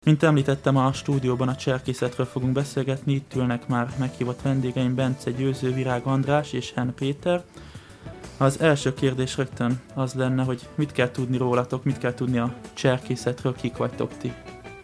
Mint említettem, a stúdióban a cserkészetről fogunk beszélgetni, itt ülnek már meghívott vendégeim Bence Győző, Virág András és Henn Péter. Az első kérdés rögtön az lenne, hogy mit kell tudni rólatok, mit kell tudni a cserkészetről, kik vagytok ti?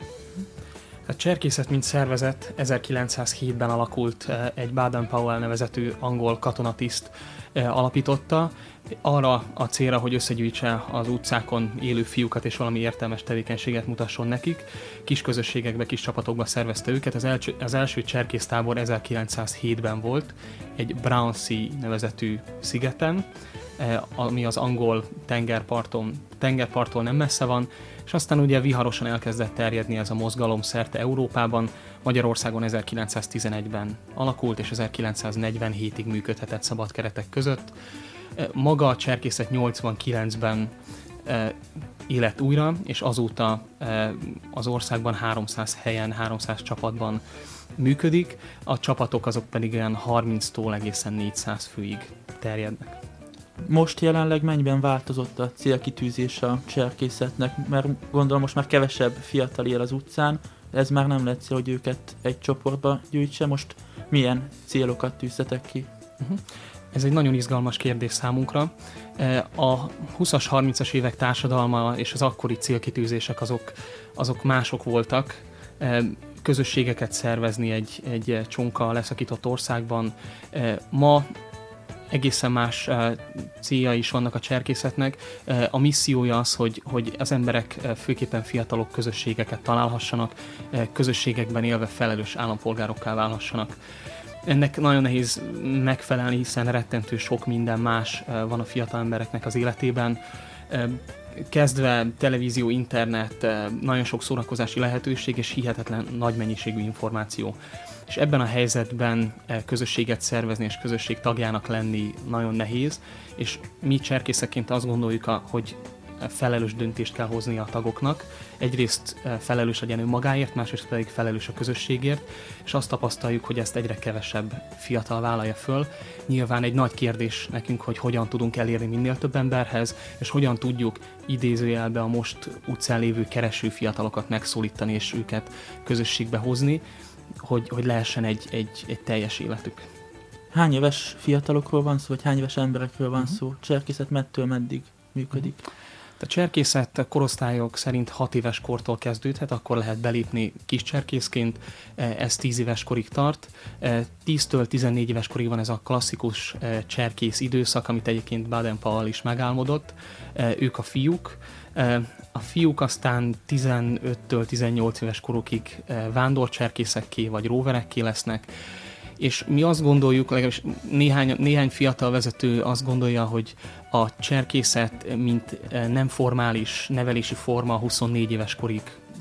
A cserkészet, mint szervezet 1907-ben alakult, egy Baden-Powell nevezetű angol katonatiszt alapította, arra a célra, hogy összegyűjtse az utcákon élő fiúkat és valami értelmes tevékenységet mutasson nekik. Kis közösségekbe, kis csapatokba szervezte őket. Az első cserkésztábor 1907-ben volt, egy Brownsea nevezetű szigeten, ami az angol tengerparttól nem messze van, és aztán ugye viharosan elkezdett terjedni ez a mozgalom szerte Európában. Magyarországon 1911-ben alakult, és 1947-ig működhetett szabad keretek között. Maga a cserkészet 89-ben élet újra, és azóta az országban 300 helyen, 300 csapatban működik. A csapatok azok pedig olyan 30-tól egészen 400 főig terjednek. Most jelenleg mennyiben változott a célkitűzés a cserkészetnek? Mert gondolom most már kevesebb fiatal él az utcán, ez már nem lehet cél, hogy őket egy csoportba gyűjtse. Most milyen célokat tűztetek ki? Ez egy nagyon izgalmas kérdés számunkra. A 20-as, 30-as évek társadalma és az akkori célkitűzések azok mások voltak. Közösségeket szervezni egy csonka leszakított országban. Ma egészen más célja is vannak a cserkészetnek. A missziója az, hogy az emberek, főképpen fiatalok közösségeket találhassanak, közösségekben élve felelős állampolgárokká válhassanak. Ennek nagyon nehéz megfelelni, hiszen rettentő sok minden más van a fiatal embereknek az életében. Kezdve televízió, internet, nagyon sok szórakozási lehetőség és hihetetlen nagy mennyiségű információ. És ebben a helyzetben közösséget szervezni és közösség tagjának lenni nagyon nehéz, és mi cserkészekként azt gondoljuk, hogy felelős döntést kell hozni a tagoknak. Egyrészt felelős legyen önmagáért, másrészt pedig felelős a közösségért, és azt tapasztaljuk, hogy ezt egyre kevesebb fiatal vállalja föl. Nyilván egy nagy kérdés nekünk, hogy hogyan tudunk elérni minél több emberhez, és hogyan tudjuk idézőjelbe a most utcán lévő kereső fiatalokat megszólítani, és őket közösségbe hozni, hogy lehessen egy teljes életük. Hány éves fiatalokról van szó, vagy hány éves emberekről van szó? Cserkészet mettől meddig működik? A cserkészet korosztályok szerint 6 éves kortól kezdődhet, akkor lehet belépni kis cserkészként, ez 10 éves korig tart. 10-től 14 éves korig van ez a klasszikus cserkész időszak, amit egyébként Baden-Powell is megálmodott. Ők a fiúk. A fiúk aztán 15-től 18 éves korukig vándorcserkészekké vagy róverekké lesznek, és mi azt gondoljuk, legalábbis néhány fiatal vezető azt gondolja, hogy a cserkészet, mint nem formális nevelési forma 24 éves korig,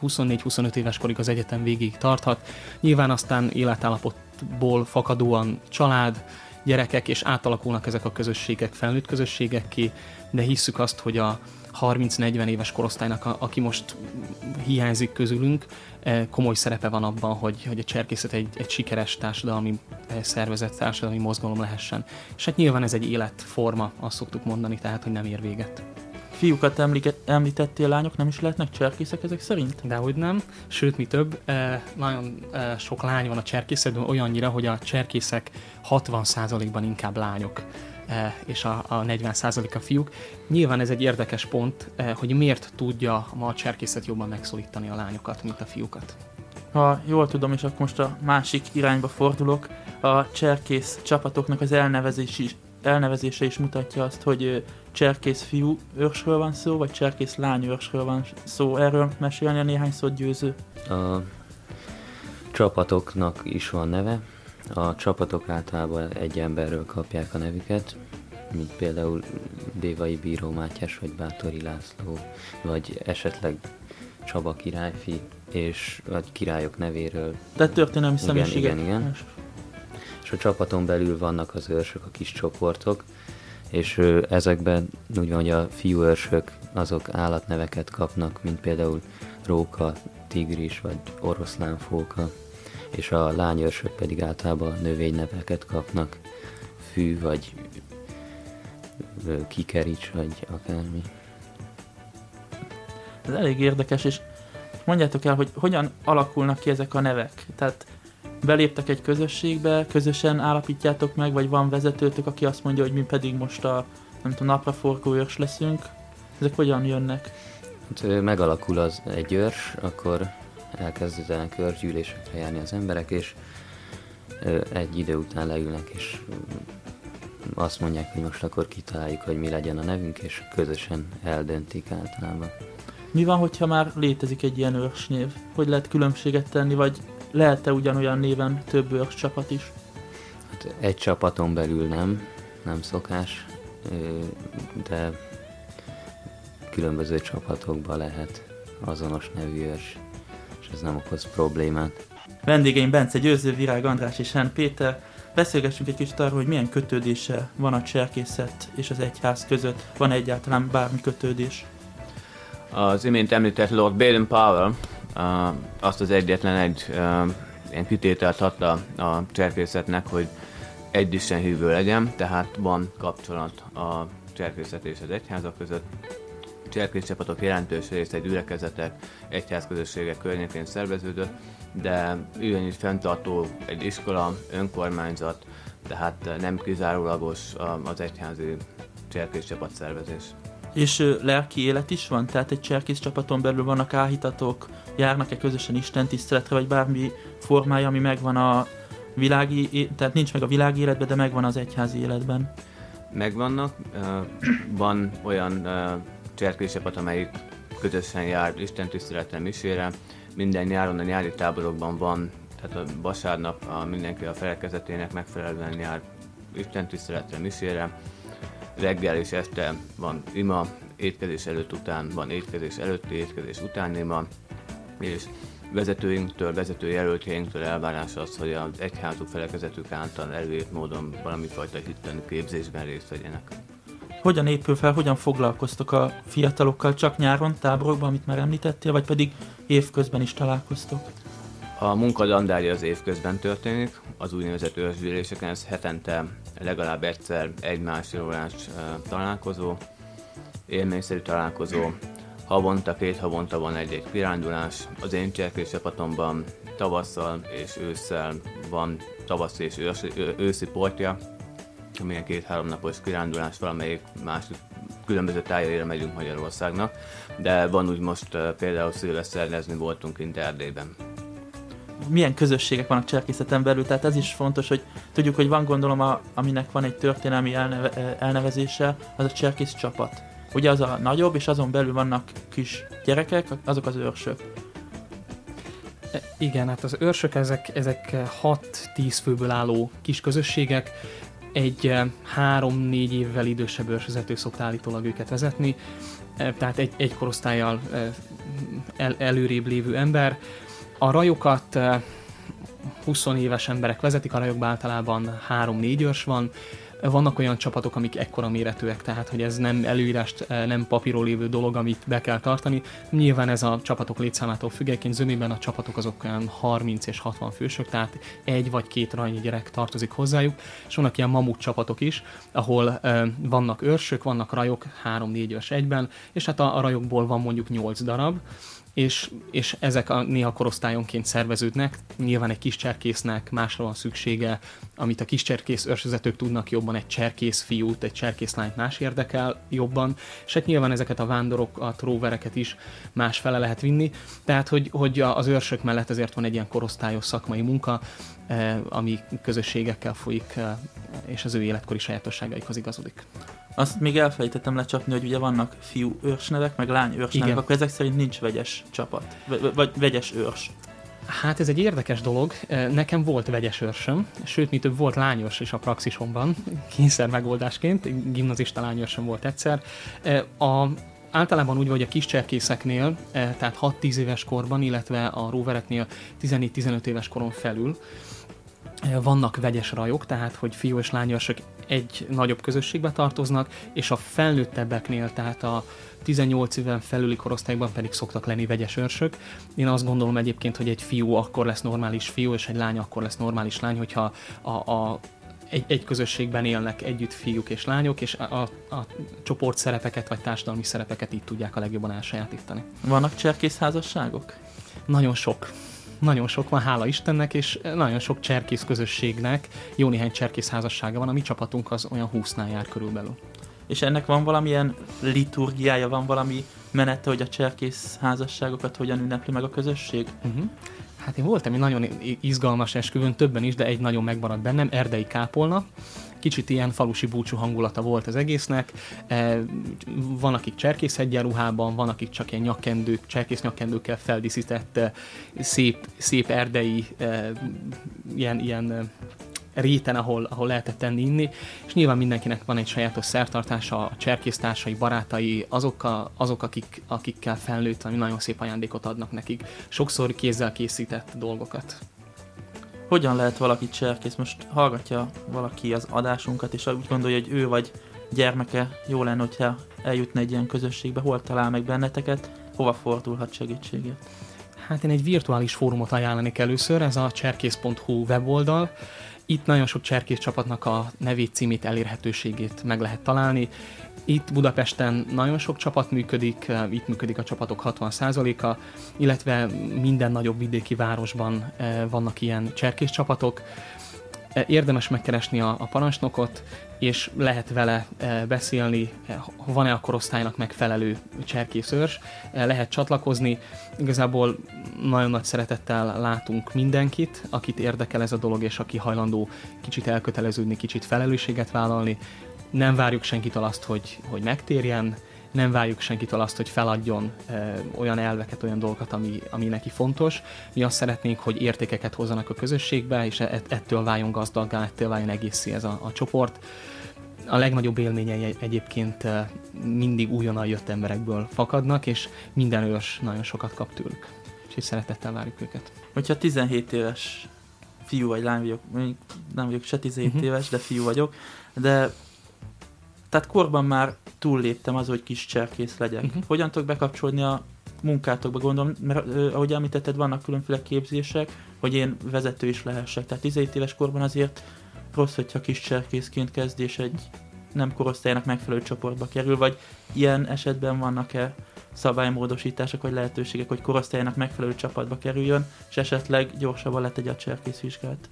24-25 éves korig az egyetem végig tarthat. Nyilván aztán életállapotból fakadóan család, gyerekek, és átalakulnak ezek a közösségek felnőtt közösségekké, de hisszük azt, hogy a 30-40 éves korosztálynak, aki most hiányzik közülünk, komoly szerepe van abban, hogy a cserkészet egy sikeres társadalmi szervezet, társadalmi mozgalom lehessen. És hát nyilván ez egy életforma, azt szoktuk mondani, tehát, hogy nem ér véget. Fiúkat említettél, lányok nem is lehetnek cserkészek ezek szerint? Dehogy nem, sőt mi több, nagyon sok lány van a cserkészetben, olyannyira, hogy a cserkészek 60%-ban inkább lányok, és a 40% a fiúk. Nyilván ez egy érdekes pont, hogy miért tudja ma a cserkészet jobban megszólítani a lányokat, mint a fiúkat. Ha jól tudom, és akkor most a másik irányba fordulok, a cserkész csapatoknak az elnevezése is mutatja azt, hogy cserkész fiú őrsről van szó, vagy cserkész lány őrsről van szó. Erről mesélni a néhány szót, Győző? A csapatoknak is van neve. A csapatok általában egy emberről kapják a nevüket, mint például Dévai Bíró Mátyás, vagy Báthori László, vagy esetleg Csaba királyfi, és a királyok nevéről. Tehát történelmi személyiségek. Igen. És a csapaton belül vannak az őrsök, a kis csoportok, és ezekben úgy van, hogy a fiúőrsök azok állatneveket kapnak, mint például róka, tigris vagy oroszlánfóka, és a lányőrsök pedig általában növényneveket kapnak, fű vagy kikerics vagy akármi. Ez elég érdekes, és mondjátok el, hogy hogyan alakulnak ki ezek a nevek. Tehát beléptek egy közösségbe, közösen állapítjátok meg, vagy van vezetőtök, aki azt mondja, hogy mi pedig most a napraforgó őrs leszünk. Ezek hogyan jönnek? Hát, megalakul az egy őrs, akkor elkezdenek őrsgyűlésekre járni az emberek, és egy idő után leülnek, és azt mondják, hogy most akkor kitaláljuk, hogy mi legyen a nevünk, és közösen eldöntik általában. Mi van, hogyha már létezik egy ilyen őrsnév? Hogy lehet különbséget tenni, vagy lehet-e ugyanolyan néven több őrs csapat is? Hát egy csapaton belül nem szokás, de különböző csapatokban lehet azonos nevű őrs, és ez nem okoz problémát. Vendégeim Bence Győző, Virág András és Hán Péter. Beszélgessünk egy kicsit arról, hogy milyen kötődése van a cserkészet és az egyház között. Van egyáltalán bármi kötődés? Az imént említett Lord Baden-Powell azt az egyetlen ilyen kitételt adta a cserkészetnek, hogy egy Isten hívő legyen, tehát van kapcsolat a cserkészet és az egyházak között. Cserkészcsapatok jelentős része egy gyülekezetek, egyházközösségek környékén szerveződött, de ugyanígy fenntartó egy iskola, önkormányzat, tehát nem kizárólagos az egyházi cserkészcsapat szervezés. És lelki élet is van? Tehát egy cserkész csapaton belül vannak áhítatok, járnak-e közösen istentiszteletre, vagy bármi formája, ami megvan a világi, tehát nincs meg a világi életben, de megvan az egyházi életben? Megvannak. Van olyan cserkész csapat, amelyik közösen jár istentiszteletre, misére. Minden nyáron a nyári táborokban van, tehát a vasárnap mindenki a felekezetének megfelelően jár istentiszteletre, misére. Reggel és este van ima, étkezés előtt után van étkezés előtti, étkezés utáni ima, és vezetőinktől, vezetőjelöltjeinktől elvárás az, hogy az egyházuk felekezetük által előírt módon valamifajta hitteni képzésben részt vegyenek. Hogyan épül fel, hogyan foglalkoztok a fiatalokkal? Csak nyáron, táborokban, amit már említettél, vagy pedig évközben is találkoztok? A munkadandárja az évközben történik, az úgynevezett őrsgyűléseken, ez hetente legalább egyszer egy másfél órás találkozó, élményszerű találkozó. Két havonta van egy-egy kirándulás. Az én cserkész csapatomban tavasszal és ősszel van tavaszi és őszi portja, amilyen 2-3 napos kirándulás, valamelyik másik különböző tájaira megyünk Magyarországnak, de van úgy most például szilveszternezni voltunk kint Erdélyben. Milyen közösségek vannak cserkészeten belül, tehát ez is fontos, hogy tudjuk, hogy van, gondolom, aminek van egy történelmi elnevezése, az a cserkész csapat. Ugye az a nagyobb, és azon belül vannak kis gyerekek, azok az őrsök. Igen, hát az őrsök ezek 6-10 főből álló kis közösségek, egy 3-4 évvel idősebb őrsvezető szokta állítólag őket vezetni, tehát egy korosztállyal előrébb lévő ember. A rajokat 20 éves emberek vezetik, a rajokban általában 3-4 őrs van. Vannak olyan csapatok, amik ekkora méretűek, tehát hogy ez nem előírást, nem papíron lévő dolog, amit be kell tartani. Nyilván ez a csapatok létszámától függ, egyébként zömében a csapatok azok olyan 30 és 60 fősök, tehát 1 vagy 2 rajnyi gyerek tartozik hozzájuk, és vannak ilyen mamut csapatok is, ahol vannak őrsök, vannak rajok, 3-4 őrs egyben, és hát a rajokból van mondjuk 8 darab, és ezek néha korosztályonként szerveződnek. Nyilván egy kis cserkésznek másra van szüksége, amit a kis cserkész őrsvezetők tudnak jobban, egy cserkész fiút, egy cserkész lányt más érdekel jobban, és hát nyilván ezeket a vándorokat, róvereket is másfele lehet vinni, tehát hogy az őrsök mellett ezért van egy ilyen korosztályos szakmai munka, ami közösségekkel folyik, és az ő életkori sajátosságaikhoz igazodik. Azt még elfelejtettem lecsapni, hogy ugye vannak fiú őrsnevek, meg lány őrsnevek, akkor ezek szerint nincs vegyes csapat, vagy vegyes őrs. Hát ez egy érdekes dolog. Nekem volt vegyes őrsöm, sőt, mi több volt lányőrs is a praxisomban, kényszer megoldásként, gimnazista lányőrsöm volt egyszer. Általában úgy, hogy a kis cserkészeknél, tehát 6-10 éves korban, illetve a róvereknél 14-15 éves koron felül vannak vegyes rajok, tehát hogy fiú és lányőrsök egy nagyobb közösségbe tartoznak, és a felnőttebbeknél, tehát a 18 éven felüli korosztályban pedig szoktak lenni vegyes őrsök. Én azt gondolom egyébként, hogy egy fiú akkor lesz normális fiú, és egy lány akkor lesz normális lány, hogyha egy közösségben élnek együtt fiúk és lányok, és a csoport szerepeket vagy társadalmi szerepeket így tudják a legjobban elsajátítani. Vannak cserkészházasságok? Nagyon sok van, hála Istennek, és nagyon sok cserkész közösségnek, jó néhány cserkész házassága van, a mi csapatunk az olyan 20-nál jár körülbelül. És ennek van valamilyen liturgiája, van valami menete, hogy a cserkész házasságokat hogyan ünnepli meg a közösség? Hát én voltam egy nagyon izgalmas esküvőn, többen is, de egy nagyon megmaradt bennem, erdei kápolna. Kicsit ilyen falusi búcsú hangulata volt az egésznek. Van, akik cserkészegyenruhában, van, akik csak ilyen cserkész nyakkendőkkel feldíszített szép erdei ilyen réten, ahol lehetett tenni, inni, és nyilván mindenkinek van egy sajátos szertartása, a cserkésztársai, barátai, azok akikkel felnőtt, ami nagyon szép ajándékot adnak nekik. Sokszor kézzel készített dolgokat. Hogyan lehet valaki cserkész? Most hallgatja valaki az adásunkat, és úgy gondolja, hogy ő vagy gyermeke jó lenne, hogyha eljutna egy ilyen közösségbe, hol talál meg benneteket, hova fordulhat segítségért? Hát én egy virtuális fórumot ajánlanék először, ez a cserkész.hu weboldal. Itt nagyon sok cserkész csapatnak a nevét, címét, elérhetőségét meg lehet találni. Itt Budapesten nagyon sok csapat működik, itt működik a csapatok 60%-a, illetve minden nagyobb vidéki városban vannak ilyen cserkész csapatok. Érdemes megkeresni a parancsnokot, és lehet vele beszélni, van-e a korosztálynak megfelelő cserkészőrs, lehet csatlakozni. Igazából nagyon nagy szeretettel látunk mindenkit, akit érdekel ez a dolog, és aki hajlandó kicsit elköteleződni, kicsit felelősséget vállalni. Nem várjuk senkitől azt, hogy megtérjen, nem várjuk senkitől azt, hogy feladjon olyan elveket, olyan dolgokat, ami neki fontos. Mi azt szeretnénk, hogy értékeket hozzanak a közösségbe, és ettől váljon gazdaggá, ettől váljon egészé ez a csoport. A legnagyobb élményei egyébként mindig újonnan jött emberekből fakadnak, és minden ős nagyon sokat kap tőlük. És így szeretettel várjuk őket. Hogyha 17 éves fiú vagy lány vagyok, nem vagyok se 17 éves, de fiú vagyok, de tehát korban már túlléptem az, hogy kis cserkész legyek. Hogyan tudok bekapcsolni a munkátokba, gondolom, mert ahogy említetted, vannak különféle képzések, hogy én vezető is lehessek. Tehát 17 éves korban azért rossz, hogyha kis cserkészként kezd, és egy nem korosztálynak megfelelő csoportba kerül, vagy ilyen esetben vannak-e szabálymódosítások, vagy lehetőségek, hogy korosztálynak megfelelő csapatba kerüljön, és esetleg gyorsabban letegye a cserkészvizsgát?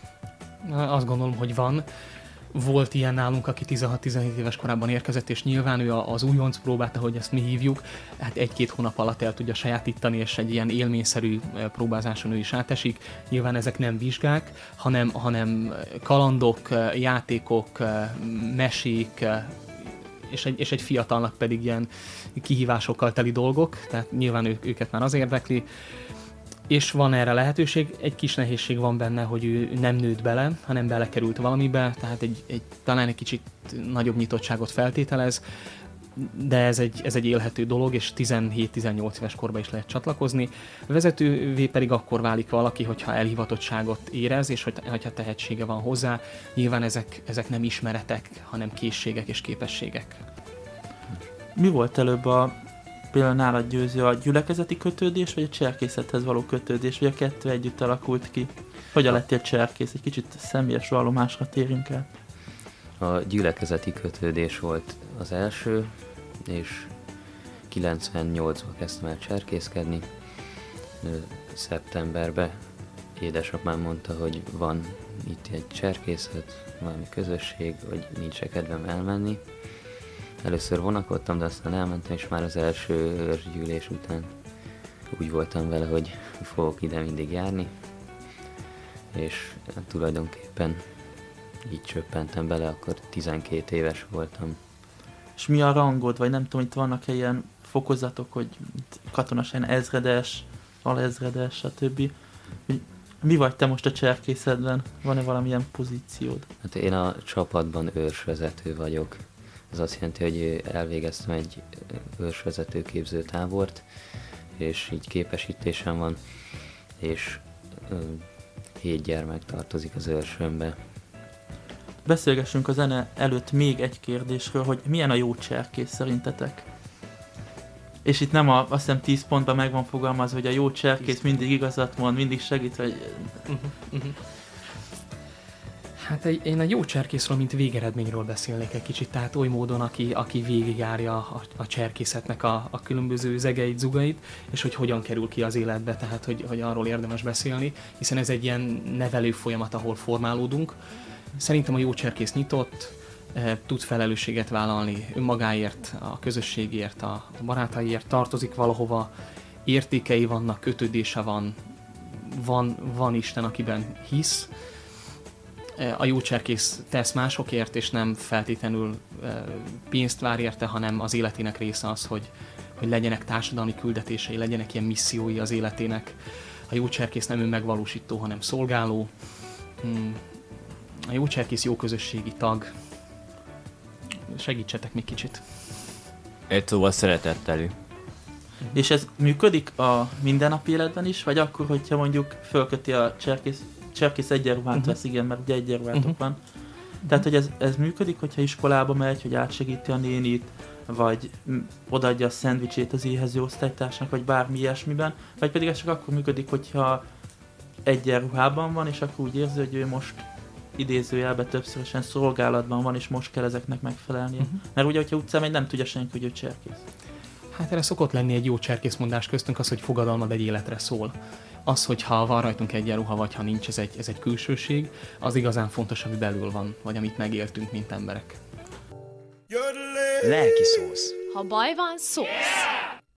Azt gondolom, hogy van. Volt ilyen nálunk, aki 16-17 éves korában érkezett, és nyilván ő az újonc próbát, ahogy ezt mi hívjuk, hát 1-2 hónap alatt el tudja sajátítani, és egy ilyen élményszerű próbázáson ő is átesik. Nyilván ezek nem vizsgák, hanem kalandok, játékok, mesék, és egy fiatalnak pedig ilyen kihívásokkal teli dolgok, tehát nyilván őket már az érdekli. És van erre lehetőség, egy kis nehézség van benne, hogy ő nem nőtt bele, hanem belekerült valamibe, tehát talán egy kicsit nagyobb nyitottságot feltételez, de ez egy élhető dolog, és 17-18 éves korban is lehet csatlakozni. A vezetővé pedig akkor válik valaki, hogyha elhivatottságot érez, és hogyha tehetsége van hozzá. Nyilván ezek nem ismeretek, hanem készségek és képességek. Mi volt előbb például nálad, Győző, a gyülekezeti kötődés, vagy a cserkészethez való kötődés, vagy a kettő együtt alakult ki? Hogyan lettél cserkész? Egy kicsit személyes vallomásra térjünk el. A gyülekezeti kötődés volt az első, és 98-ban kezdtem el cserkészkedni. Szeptemberben édesapám mondta, hogy van itt egy cserkészet, valami közösség, hogy nincs kedvem elmenni. Először vonakodtam, de aztán elmentem, és már az első őrsgyűlés után úgy voltam vele, hogy fogok ide mindig járni, és tulajdonképpen így csöppentem bele, akkor 12 éves voltam. És mi a rangod, vagy nem tudom, itt vannak-e ilyen fokozatok, hogy katonaság ezredes, alezredes, stb. Mi vagy te most a cserkészetben? Van-e valamilyen pozíciód? Hát én a csapatban őrsvezető vagyok. Ez azt jelenti, hogy elvégeztem egy őrsvezető képzőtábort, és így képesítésem van, és 7 gyermek tartozik az őrsömbe. Beszélgessünk a zene előtt még egy kérdésről, hogy milyen a jó cserkész szerintetek? És itt nem azt hiszem 10 pontban meg van fogalmazva, hogy a jó cserkész mindig igazat mond, mindig segít, vagy... Hát én a jó cserkészről, mint végeredményről beszélnék egy kicsit, tehát oly módon, aki végigjárja a cserkészetnek a különböző zegeit, zugait, és hogy hogyan kerül ki az életbe, tehát hogy arról érdemes beszélni, hiszen ez egy ilyen nevelő folyamat, ahol formálódunk. Szerintem a jó cserkész nyitott, tud felelősséget vállalni önmagáért, a közösségért, a barátaiért, tartozik valahova, értékei vannak, kötődése van Isten, akiben hisz. A jó cserkész tesz másokért, és nem feltétlenül pénzt vár érte, hanem az életének része az, hogy legyenek társadalmi küldetései, legyenek ilyen missziói az életének. A jó cserkész nem önmegvalósító, hanem szolgáló. A jó cserkész jó közösségi tag. Segítsetek még kicsit. Egy szóval szeretetteli. És ez működik a mindennapi életben is, vagy akkor, hogyha mondjuk fölköti a cserkész egyenruhát vesz, igen, mert ugye egyenruhátok van. Tehát, hogy ez működik, hogyha iskolába megy, hogy átsegíti a nénit, vagy odaadja a szendvicsét az éhező osztálytársnak, vagy bármi ilyesmiben, vagy pedig ez csak akkor működik, hogyha egyenruhában van, és akkor úgy érzi, hogy ő most idézőjelben többszörösen szolgálatban van, és most kell ezeknek megfelelnie. Mert ugye, hogyha utcán megy, nem tudja senki, hogy ő cserkész. Hát erre szokott lenni egy jó cserkészmondás köztünk az, hogy fogadalmad egy életre szól. Az, hogyha van rajtunk egyenruha, vagy ha nincs, ez egy külsőség, az igazán fontos, ami belül van, vagy amit megéltünk, mint emberek. Lelki szósz. Ha baj van, szósz.